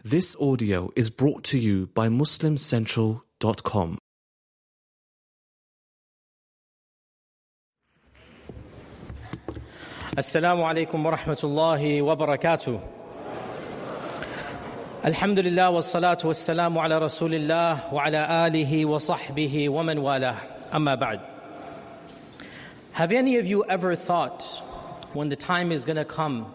This audio is brought to you by MuslimCentral.com. Assalamu alaikum wa rahmatullahi wa barakatuh. Alhamdulillah wa salatu wa salamu ala rasulillah wa ala alihi wa sahbihi wa man walah. Amma ba'd. Have any of you ever thought when the time is going to come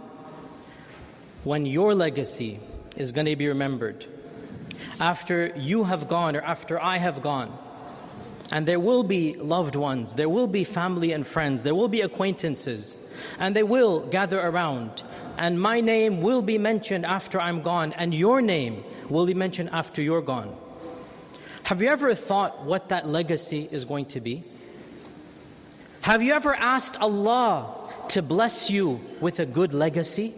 when your legacy is going to be remembered after you have gone or after I have gone, and there will be loved ones, there will be family and friends, there will be acquaintances, and they will gather around, and my name will be mentioned after I'm gone, and your name will be mentioned after you're gone. Have you ever thought what that legacy is going to be? Have you ever asked Allah to bless you with a good legacy?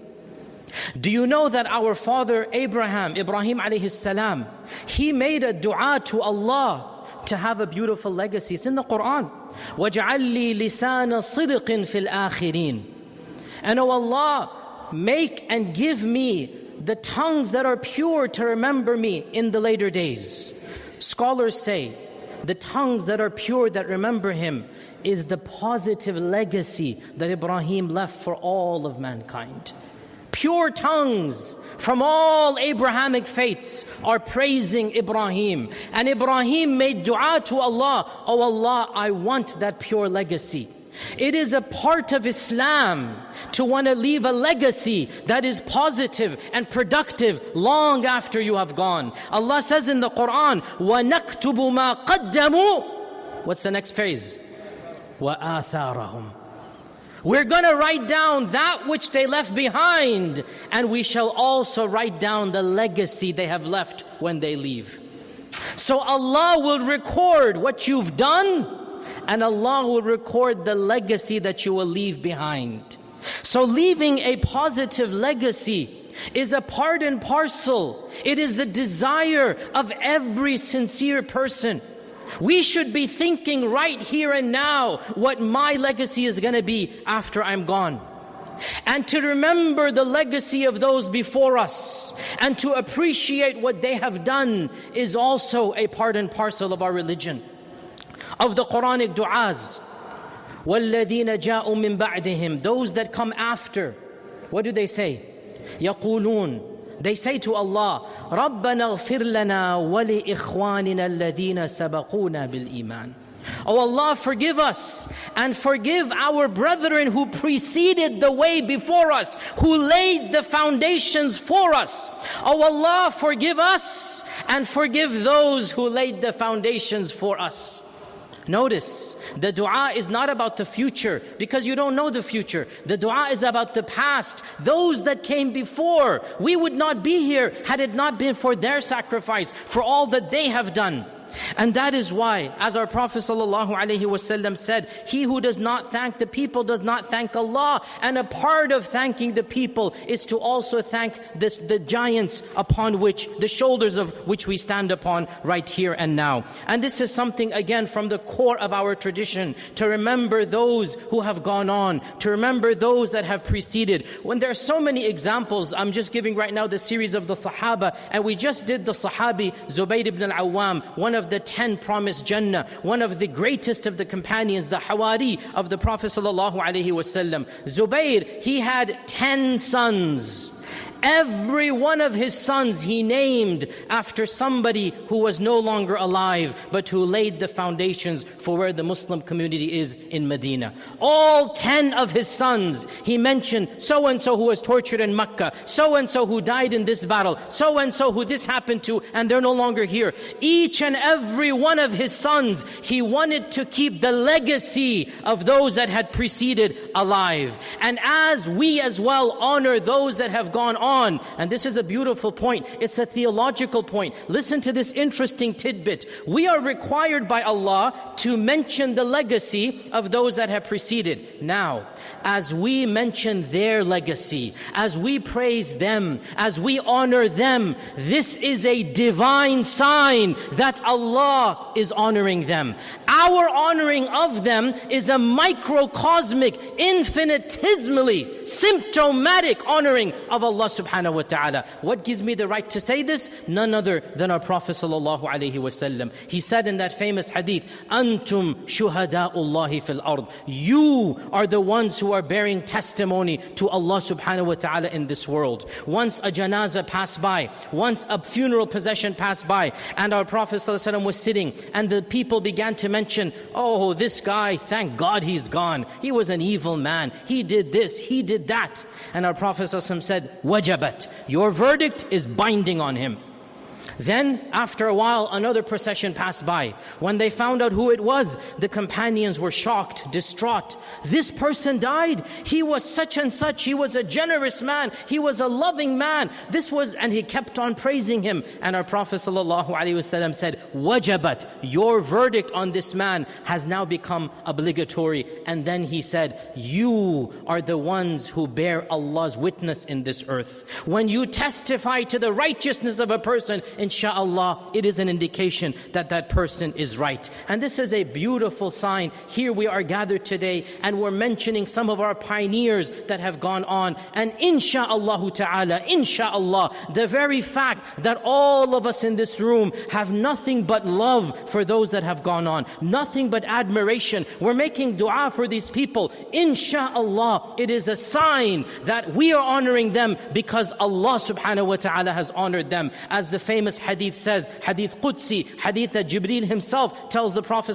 Do you know that our father Ibrahim alayhi salam, he made a dua to Allah to have a beautiful legacy? It's in the Quran. وَاجْعَلْ لِي لِسَانَ صِدْقٍ فِي الْآخِرِينَ. And oh Allah, make and give me the tongues that are pure to remember me in the later days. Scholars say the tongues that are pure that remember him is the positive legacy that Ibrahim left for all of mankind. Pure tongues from all Abrahamic faiths are praising Ibrahim. And Ibrahim made dua to Allah, oh Allah, I want that pure legacy. It is a part of Islam to want to leave a legacy that is positive and productive long after you have gone. Allah says in the Quran, وَنَكْتُبُ مَا قَدَّمُوا. What's the next phrase? وَآثَارَهُمْ. We're going to write down that which they left behind, and we shall also write down the legacy they have left when they leave. So Allah will record what you've done, and Allah will record the legacy that you will leave behind. So leaving a positive legacy is a part and parcel. It is the desire of every sincere person. We should be thinking right here and now what my legacy is going to be after I'm gone. And to remember the legacy of those before us and to appreciate what they have done is also a part and parcel of our religion. Of the Quranic du'as, وَالَّذِينَ جَاءُوا مِن بَعْدِهِمْ. Those that come after, what do they say? يَقُولُونَ. They say to Allah, رَبَّنَا اغْفِرْ لَنَا وَلِإِخْوَانِنَا الَّذِينَ سَبَقُونَا بِالْإِيمَانِ. Oh Allah, forgive us and forgive our brethren who preceded the way before us, who laid the foundations for us. Oh Allah, forgive us and forgive those who laid the foundations for us. Notice, the dua is not about the future because you don't know the future. The dua is about the past, those that came before. We would not be here had it not been for their sacrifice, for all that they have done. And that is why, as our Prophet ﷺ said, he who does not thank the people does not thank Allah. And a part of thanking the people is to also thank the giants upon which, the shoulders of which we stand upon right here and now. And this is something, again, from the core of our tradition, to remember those who have gone on, to remember those that have preceded. When there are so many examples, I'm just giving right now the series of the Sahaba, and we just did the Sahabi, Zubayr ibn al-Awwam, one of the 10 promised Jannah, one of the greatest of the companions, the Hawari of the Prophet ﷺ. Zubayr, he had 10 sons. Every one of his sons he named after somebody who was no longer alive, but who laid the foundations for where the Muslim community is in Medina. All 10 of his sons, he mentioned so-and-so who was tortured in Mecca, so-and-so who died in this battle, so-and-so who this happened to, and they're no longer here. Each and every one of his sons, he wanted to keep the legacy of those that had preceded alive. And as we as well honor those that have gone on, and this is a beautiful point, it's a theological point. Listen to this interesting tidbit. We are required by Allah to mention the legacy of those that have preceded. Now, as we mention their legacy, as we praise them, as we honor them, this is a divine sign that Allah is honoring them. Our honoring of them is a microcosmic, infinitesimally symptomatic honoring of Allah subhanahu wa ta'ala. What gives me the right to say this? None other than our Prophet sallallahu alaihi wasallam. He said in that famous hadith, Antum shuhada'ullahi fil ard. You are the ones who are bearing testimony to Allah subhanahu wa ta'ala in this world. Once a janazah passed by, once a funeral procession passed by, and our Prophet ﷺ was sitting, and the people began to mention, oh, this guy, thank God he's gone. He was an evil man. He did this, he did that. And our Prophet ﷺ said, wajabat, your verdict is binding on him. Then, after a while, another procession passed by. When they found out who it was, the companions were shocked, distraught. This person died. He was such and such. He was a generous man. He was a loving man. And he kept on praising him. And our Prophet ﷺ said, wajabat, your verdict on this man has now become obligatory. And then he said, you are the ones who bear Allah's witness in this earth. When you testify to the righteousness of a person, inshallah, it is an indication that that person is right. And this is a beautiful sign. Here we are gathered today and we're mentioning some of our pioneers that have gone on. And insha'Allah ta'ala, insha'Allah, the very fact that all of us in this room have nothing but love for those that have gone on, nothing but admiration. We're making dua for these people. Insha'Allah, it is a sign that we are honoring them because Allah subhanahu wa ta'ala has honored them. As the famous hadith says, hadith Qudsi, hadith that Jibreel himself tells the Prophet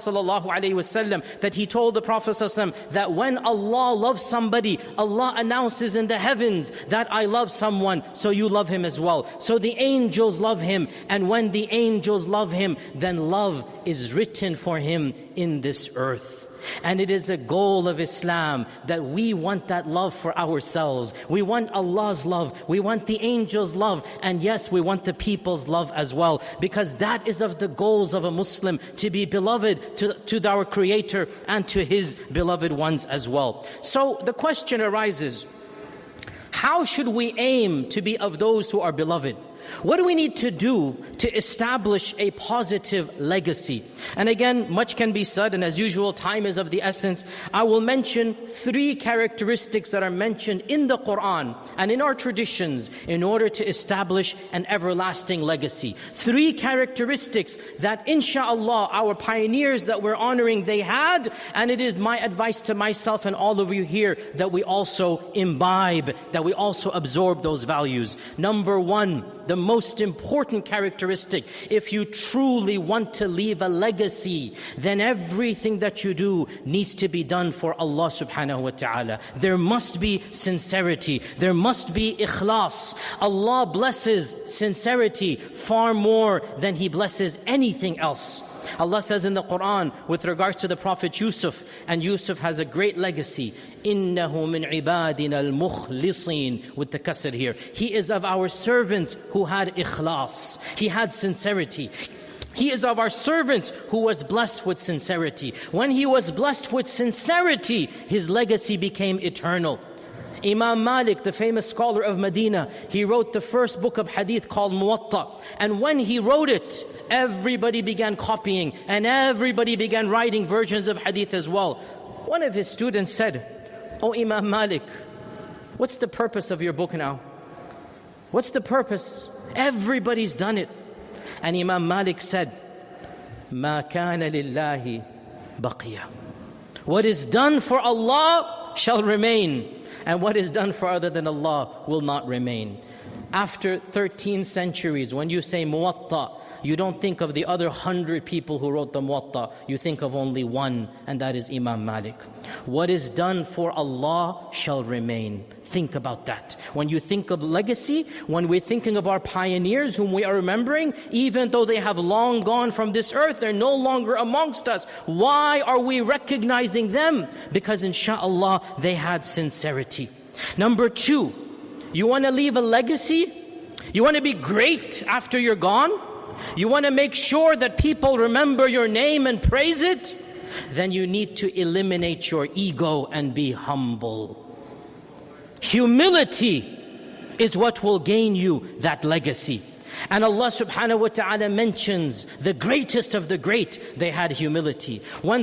ﷺ that he told the Prophet ﷺ that when Allah loves somebody, Allah announces in the heavens that I love someone, so you love him as well. So the angels love him, and when the angels love him, then love is written for him in this earth. And it is a goal of Islam that we want that love for ourselves. We want Allah's love. We want the angels' love. And yes, we want the people's love as well. Because that is of the goals of a Muslim, to be beloved to our Creator and to His beloved ones as well. So the question arises, how should we aim to be of those who are beloved? What do we need to do to establish a positive legacy? And again, much can be said, and as usual, time is of the essence. I will mention 3 characteristics that are mentioned in the Quran and in our traditions in order to establish an everlasting legacy. 3 characteristics that insha'Allah our pioneers that we're honoring, they had, and it is my advice to myself and all of you here that we also imbibe, that we also absorb those values. Number 1, the most important characteristic, if you truly want to leave a legacy, then everything that you do needs to be done for Allah subhanahu wa ta'ala. There must be sincerity. There must be ikhlas. Allah blesses sincerity far more than He blesses anything else. Allah says in the Quran with regards to the Prophet Yusuf, and Yusuf has a great legacy. إِنَّهُ مِنْ عِبَادِنَا الْمُخْلِصِينَ, with the kasr here. He is of our servants who had ikhlas. He had sincerity. He is of our servants who was blessed with sincerity. When he was blessed with sincerity, his legacy became eternal. Imam Malik, the famous scholar of Medina, he wrote the first book of hadith called Muwatta. And when he wrote it, everybody began copying and everybody began writing versions of hadith as well. One of his students said, "Oh Imam Malik, what's the purpose of your book now? What's the purpose? Everybody's done it." And Imam Malik said, "Ma kana lillahi baqiya." What is done for Allah shall remain, and what is done for other than Allah will not remain. After 13 centuries, when you say Muwatta, you don't think of the other 100 people who wrote the Muwatta. You think of only one, and that is Imam Malik. What is done for Allah shall remain. Think about that. When you think of legacy, when we're thinking of our pioneers whom we are remembering, even though they have long gone from this earth, they're no longer amongst us. Why are we recognizing them? Because insha'Allah, they had sincerity. Number 2, you want to leave a legacy? You want to be great after you're gone? You want to make sure that people remember your name and praise it? Then you need to eliminate your ego and be humble. Humility is what will gain you that legacy. And Allah subhanahu wa ta'ala mentions the greatest of the great, they had humility. When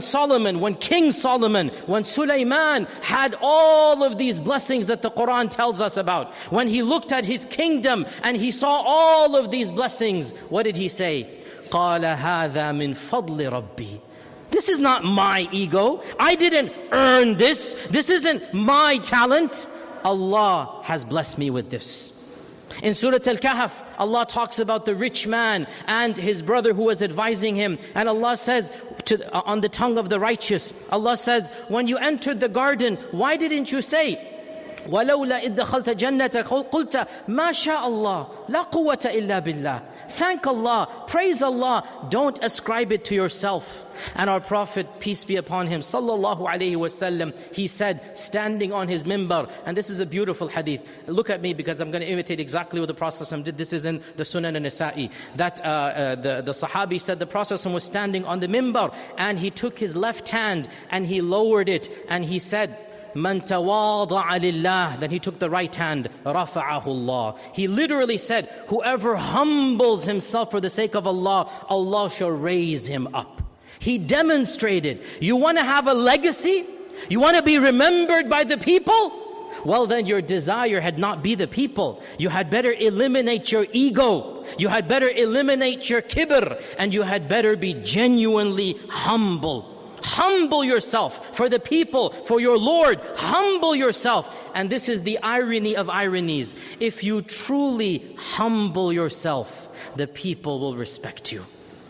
King Solomon, when Sulaiman had all of these blessings that the Quran tells us about, when he looked at his kingdom and he saw all of these blessings, what did he say? قَالَ هَذَا مِنْ فَضْلِ رَبِّي. This is not my ego. I didn't earn this. This isn't my talent. Allah has blessed me with this. In Surah Al-Kahf, Allah talks about the rich man and his brother who was advising him. And Allah says, on the tongue of the righteous, Allah says, when you entered the garden, why didn't you say, وَلَوْلَا إِذْ دَخَلْتَ جَنَّتَكَ قُلْتَ مَا شَاءَ اللَّهُ لَا قُوَّةَ إِلَّا بِاللَّهِ. Thank Allah, praise Allah, don't ascribe it to yourself. And our Prophet, peace be upon him, sallallahu alayhi wasallam, he said, standing on his mimbar, and this is a beautiful hadith. Look at me because I'm going to imitate exactly what the Prophet did. This is in the Sunan an-Nasa'i. That the Sahabi said the Prophet was standing on the mimbar, and he took his left hand and he lowered it, and he said, Man tawada'a lillah. Then he took the right hand, rafa'ahu Allah. He literally said, whoever humbles himself for the sake of Allah, Allah shall raise him up. He demonstrated, you want to have a legacy? You want to be remembered by the people? Well then your desire had not be the people. You had better eliminate your ego. You had better eliminate your kibr. And you had better be genuinely humble. Humble yourself for the people, for your Lord. Humble yourself. And this is the irony of ironies. If you truly humble yourself, the people will respect you.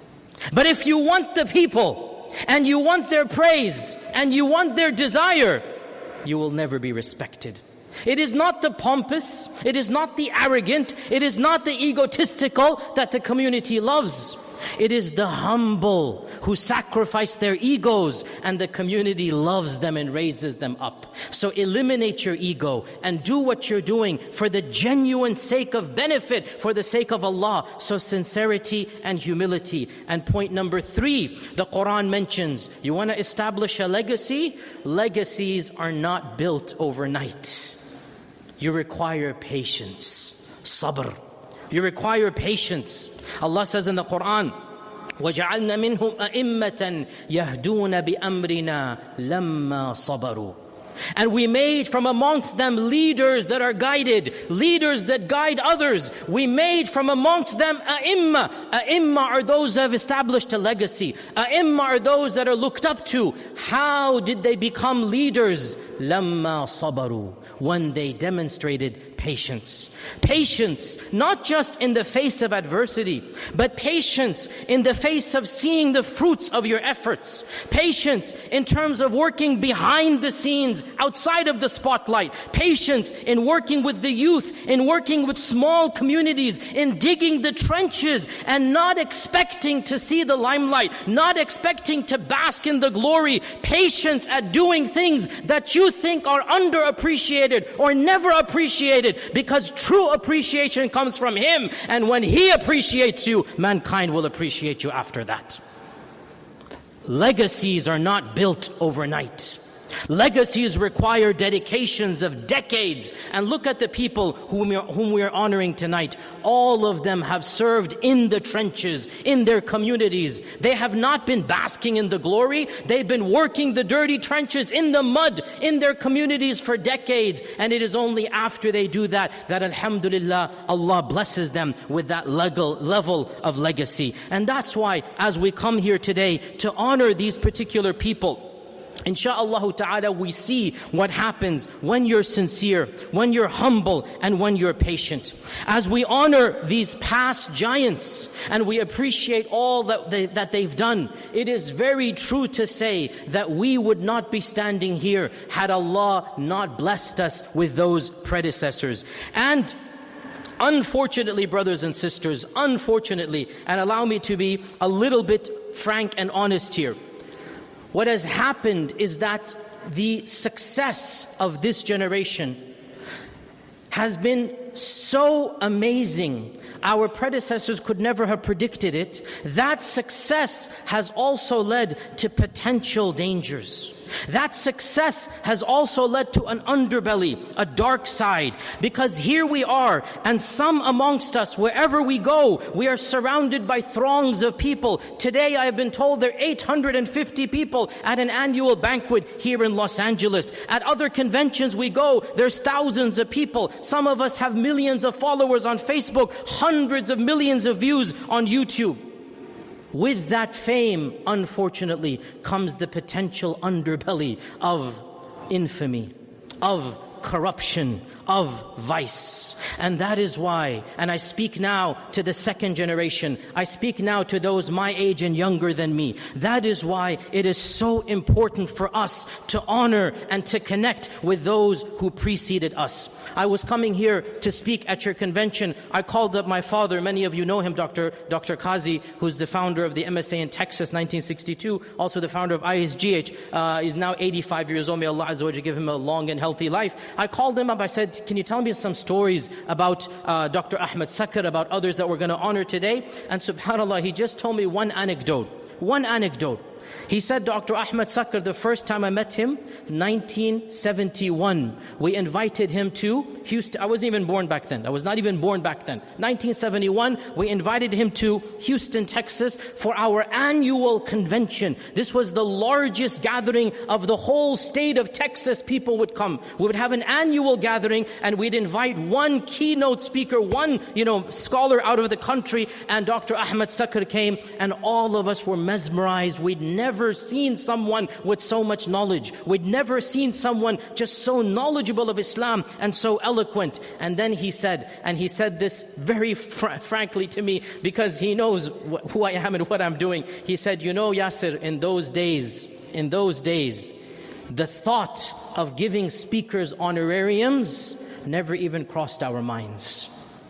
But if you want the people, and you want their praise, and you want their desire, you will never be respected. It is not the pompous, it is not the arrogant, it is not the egotistical that the community loves. It is the humble who sacrifice their egos, and the community loves them and raises them up. So eliminate your ego and do what you're doing for the genuine sake of benefit, for the sake of Allah. So sincerity and humility. And point number 3, the Quran mentions, you want to establish a legacy? Legacies are not built overnight. You require patience, sabr. You require patience. Allah says in the Quran, وَجَعَلْنَا مِنْهُمْ أَئِمَّةً يَهْدُونَ بِأَمْرِنَا لَمَّا صَبَرُوا. And we made from amongst them leaders that are guided, leaders that guide others. We made from amongst them a'imma. A'imma are those that have established a legacy. A'imma are those that are looked up to. How did they become leaders? لَمَّا صَبَرُوا. When they demonstrated patience. Patience, not just in the face of adversity, but patience in the face of seeing the fruits of your efforts. Patience in terms of working behind the scenes, outside of the spotlight. Patience in working with the youth, in working with small communities, in digging the trenches and not expecting to see the limelight, not expecting to bask in the glory. Patience at doing things that you think are underappreciated or never appreciated, because true appreciation comes from Him, and when He appreciates you, mankind will appreciate you after that. Legacies are not built overnight. Legacies require dedications of decades. And look at the people whom we are honoring tonight. All of them have served in the trenches, in their communities. They have not been basking in the glory. They've been working the dirty trenches in the mud in their communities for decades. And it is only after they do that alhamdulillah, Allah blesses them with that level of legacy. And that's why, as we come here today to honor these particular people, Insha'Allah ta'ala, we see what happens when you're sincere, when you're humble, and when you're patient. As we honor these past giants and we appreciate all that they've done, it is very true to say that we would not be standing here had Allah not blessed us with those predecessors. And unfortunately, brothers and sisters, unfortunately, and allow me to be a little bit frank and honest here, what has happened is that the success of this generation has been so amazing. Our predecessors could never have predicted it. That success has also led to potential dangers. That success has also led to an underbelly, a dark side. Because here we are, and some amongst us, wherever we go, we are surrounded by throngs of people. Today I have been told there are 850 people at an annual banquet here in Los Angeles. At other conventions we go, there's thousands of people. Some of us have millions of followers on Facebook, hundreds of millions of views on YouTube. With that fame, unfortunately, comes the potential underbelly of infamy, of corruption, of vice. And that is why, and I speak now to the second generation, I speak now to those my age and younger than me. That is why it is so important for us to honor and to connect with those who preceded us. I was coming here to speak at your convention. I called up my father. Many of you know him, Dr. Kazi, who's the founder of the MSA in Texas, 1962, also the founder of ISGH. He's now 85 years old. May Allah Azza wa Jalla give him a long and healthy life. I called him up. I said, can you tell me some stories about Dr. Ahmed Sakr, about others that we're going to honor today? And subhanAllah, he just told me one anecdote. He said, Dr. Ahmed Sakr, the first time I met him, 1971, we invited him to Houston. I wasn't even born back then. I was not even born back then. 1971, we invited him to Houston, Texas for our annual convention. This was the largest gathering of the whole state of Texas. People would come. We would have an annual gathering and we'd invite one keynote speaker, one, scholar out of the country, and Dr. Ahmed Sakr came, and all of us were mesmerized. We'd never seen someone with so much knowledge. We'd never seen someone just so knowledgeable of Islam and so eloquent. And then he said this very frankly to me, because he knows who I am and what I'm doing. He said, Yasir, in those days, the thought of giving speakers honorariums never even crossed our minds.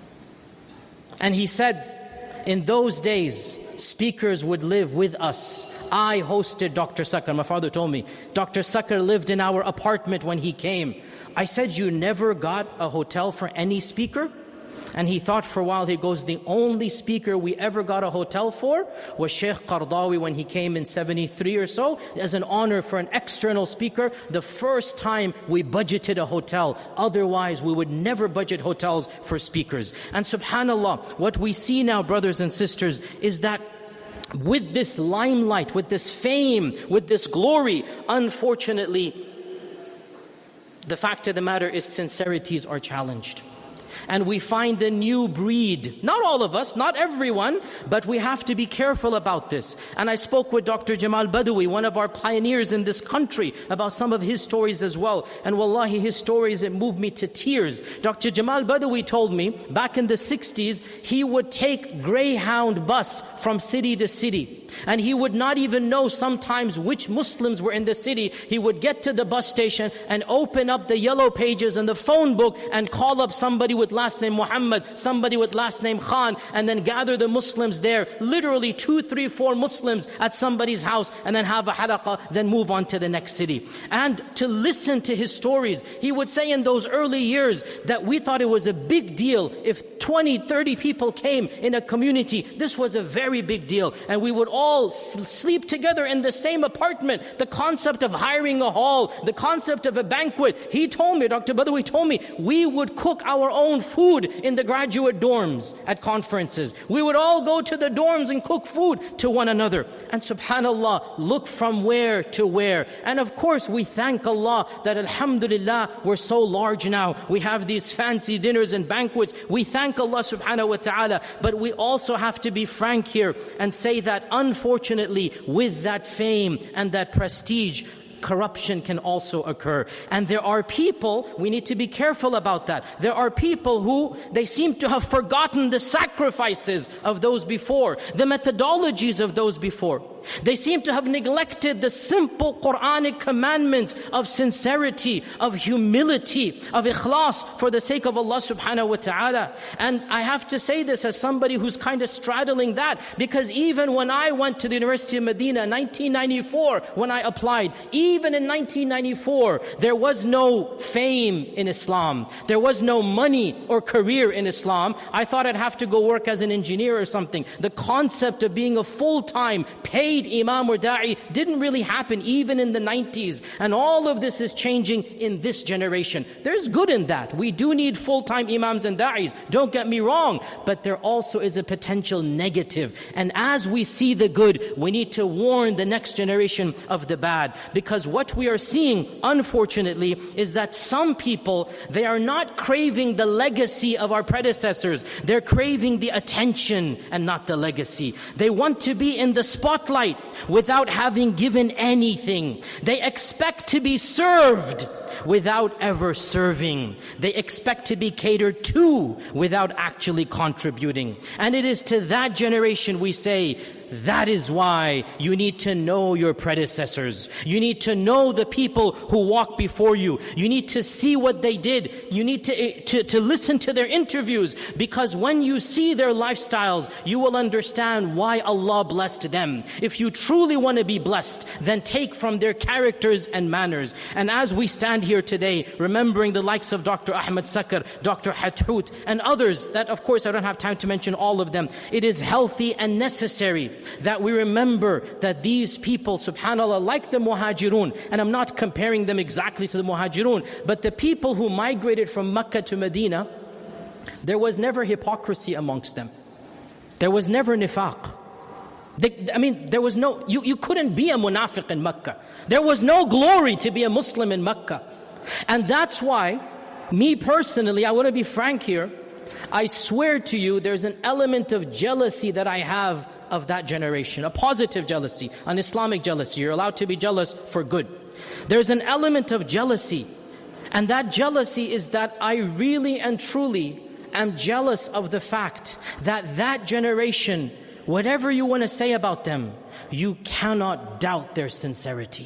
And he said, in those days, speakers would live with us. I hosted Dr. Sakr. My father told me, Dr. Sakr lived in our apartment when he came. I said, you never got a hotel for any speaker? And he thought for a while. He goes, the only speaker we ever got a hotel for was Sheikh Qardawi when he came in 73 or so, as an honor for an external speaker. The first time we budgeted a hotel. Otherwise, we would never budget hotels for speakers. And subhanAllah, what we see now, brothers and sisters, is that with this limelight, with this fame, with this glory, unfortunately, the fact of the matter is sincerities are challenged. And we find a new breed. Not all of us, not everyone, but we have to be careful about this. And I spoke with Dr. Jamal Badawi, one of our pioneers in this country, about some of his stories as well. And wallahi, his stories, it moved me to tears. Dr. Jamal Badawi told me, back in the 60s, he would take Greyhound bus from city to city. And he would not even know sometimes which Muslims were in the city. He would get to the bus station and open up the yellow pages and the phone book and call up somebody with last name Muhammad, somebody with last name Khan, and then gather the Muslims there. Literally 2, 3, 4 Muslims at somebody's house, and then have a halaqah, then move on to the next city. And to listen to his stories, he would say in those early years that we thought it was a big deal if 20, 30 people came in a community. This was a very big deal. And we would all sleep together in the same apartment. The concept of hiring a hall, the concept of a banquet. He told me, Dr. Badawi told me, we would cook our own food in the graduate dorms at conferences. We would all go to the dorms and cook food to one another. And subhanAllah, look from where to where. And of course, we thank Allah that alhamdulillah, we're so large now. We have these fancy dinners and banquets. We thank Allah subhanahu wa ta'ala. But we also have to be frank here and say that unfortunately, with that fame and that prestige, corruption can also occur. And there are people, we need to be careful about that. There are people who, they seem to have forgotten the sacrifices of those before, the methodologies of those before. They seem to have neglected the simple Quranic commandments of sincerity, of humility, of ikhlas for the sake of Allah subhanahu wa ta'ala. And I have to say this as somebody who's kind of straddling that, because even when I went to the University of Medina in 1994, when I applied, even in 1994, there was no fame in Islam. There was no money or career in Islam. I thought I'd have to go work as an engineer or something. The concept of being a full-time, paid paid imam or da'i didn't really happen even in the 90s. And all of this is changing in this generation. There's good in that. We do need full-time imams and da'is, don't get me wrong. But there also is a potential negative. And as we see the good, we need to warn the next generation of the bad. Because what we are seeing, unfortunately, is that some people, they are not craving the legacy of our predecessors. They're craving the attention and not the legacy. They want to be in the spotlight without having given anything. They expect to be served without ever serving. They expect to be catered to without actually contributing. And it is to that generation we say, that is why you need to know your predecessors. You need to know the people who walked before you. You need to see what they did. You need to listen to their interviews, because when you see their lifestyles, you will understand why Allah blessed them. If you truly want to be blessed, then take from their characters and manners. And as we stand here today, remembering the likes of Dr. Ahmed Sakar, Dr. Hathout, and others that, of course, I don't have time to mention all of them, it is healthy and necessary that we remember that these people, subhanAllah, like the Muhajirun, and I'm not comparing them exactly to the Muhajirun, but the people who migrated from Mecca to Medina, there was never hypocrisy amongst them. There was never nifaq. There was no, you couldn't be a munafiq in Mecca. There was no glory to be a Muslim in Mecca. And that's why, me personally, I want to be frank here, I swear to you, there's an element of jealousy that I have of that generation, a positive jealousy, an Islamic jealousy. You're allowed to be jealous for good. There's an element of jealousy, and that jealousy is that I really and truly am jealous of the fact that that generation, whatever you want to say about them, you cannot doubt their sincerity.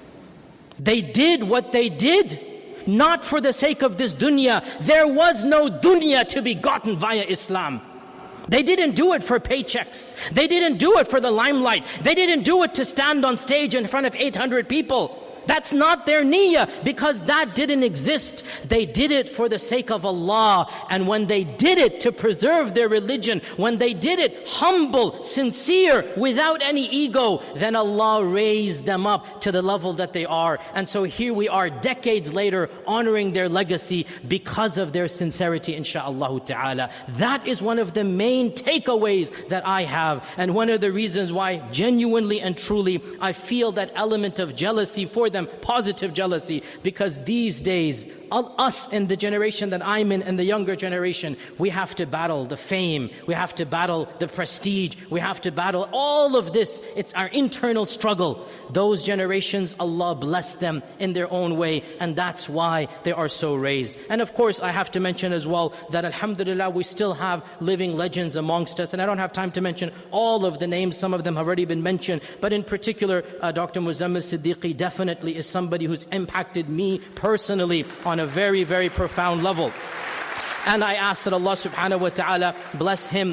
They did what they did, not for the sake of this dunya. There was no dunya to be gotten via Islam. They didn't do it for paychecks. They didn't do it for the limelight. They didn't do it to stand on stage in front of 800 people. That's not their niyyah, because that didn't exist. They did it for the sake of Allah. And when they did it to preserve their religion, when they did it humble, sincere, without any ego, then Allah raised them up to the level that they are. And so here we are decades later honoring their legacy because of their sincerity, insha'Allah ta'ala. That is one of the main takeaways that I have, and one of the reasons why genuinely and truly I feel that element of jealousy for them, positive jealousy, because these days, us in the generation that I'm in and the younger generation, we have to battle the fame, we have to battle the prestige, we have to battle all of this. It's our internal struggle. Those generations, Allah bless them in their own way, and that's why they are so raised. And of course, I have to mention as well that alhamdulillah, we still have living legends amongst us, and I don't have time to mention all of the names. Some of them have already been mentioned, but in particular, Dr. Muzammil Siddiqui definitely is somebody who's impacted me personally on a very, very profound level. And I ask that Allah subhanahu wa ta'ala bless him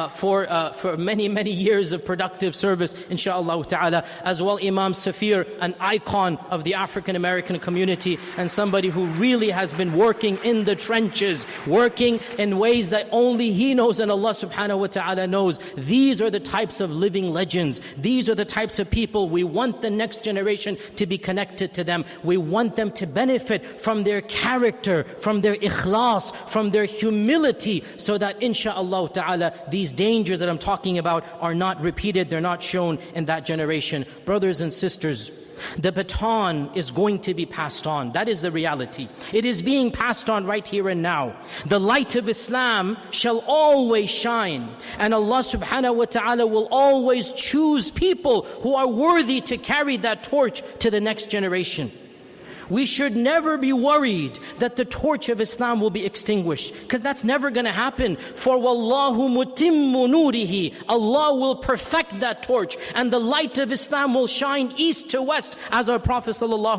for many, many years of productive service, insha'Allah ta'ala. As well, Imam Safir, an icon of the African American community, and somebody who really has been working in the trenches, working in ways that only he knows and Allah subhanahu wa ta'ala knows. These are the types of living legends. These are the types of people we want the next generation to be connected to them. We want them to benefit from their character, from their ikhlas, from their humility, so that insha'Allah ta'ala these dangers that I'm talking about are not repeated, they're not shown in that generation. Brothers and sisters, the baton is going to be passed on. That is the reality. It is being passed on right here and now. The light of Islam shall always shine, and Allah subhanahu wa ta'ala will always choose people who are worthy to carry that torch to the next generation. We should never be worried that the torch of Islam will be extinguished, because that's never going to happen. For wallahu mutimmu nurihi, Allah will perfect that torch, and the light of Islam will shine east to west, as our Prophet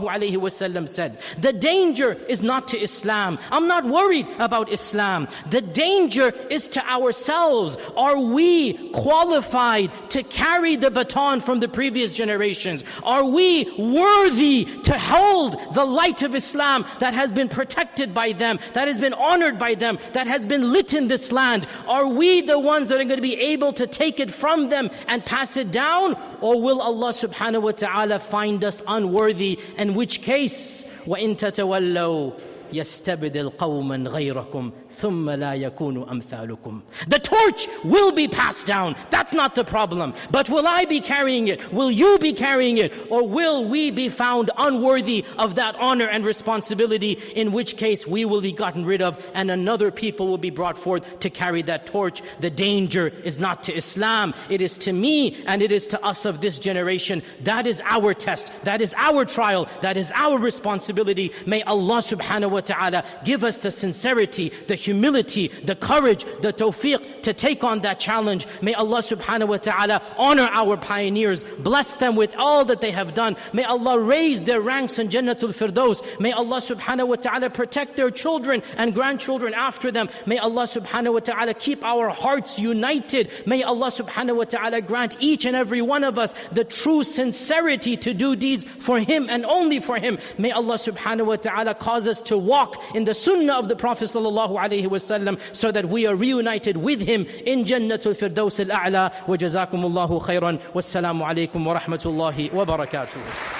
ﷺ said. The danger is not to Islam. I'm not worried about Islam. The danger is to ourselves. Are we qualified to carry the baton from the previous generations? Are we worthy to hold the light of Islam that has been protected by them, that has been honored by them, that has been lit in this land? Are we the ones that are going to be able to take it from them and pass it down? Or will Allah subhanahu wa ta'ala find us unworthy? In which case, وَإِن تَتَوَلَّوْا يَسْتَبْدِلْ قَوْمًا غَيْرَكُمْ ثُمَّ لَا يَكُونُ أَمْثَالُكُمْ. The torch will be passed down. That's not the problem. But will I be carrying it? Will you be carrying it? Or will we be found unworthy of that honor and responsibility, in which case we will be gotten rid of and another people will be brought forth to carry that torch? The danger is not to Islam. It is to me and it is to us of this generation. That is our test. That is our trial. That is our responsibility. May Allah subhanahu wa ta'ala give us the sincerity, the humility, the courage, the tawfiq to take on that challenge. May Allah subhanahu wa ta'ala honor our pioneers, bless them with all that they have done. May Allah raise their ranks in Jannatul Firdaus. May Allah subhanahu wa ta'ala protect their children and grandchildren after them. May Allah subhanahu wa ta'ala keep our hearts united. May Allah subhanahu wa ta'ala grant each and every one of us the true sincerity to do deeds for Him and only for Him. May Allah subhanahu wa ta'ala cause us to walk in the sunnah of the Prophet sallallahu alaihi wasallam, so that we are reunited with him in Jannatul Firdaus al-A'la. Wa jazakumullahu khairan. Wassalamu alaikum wa rahmatullahi wa barakatuh.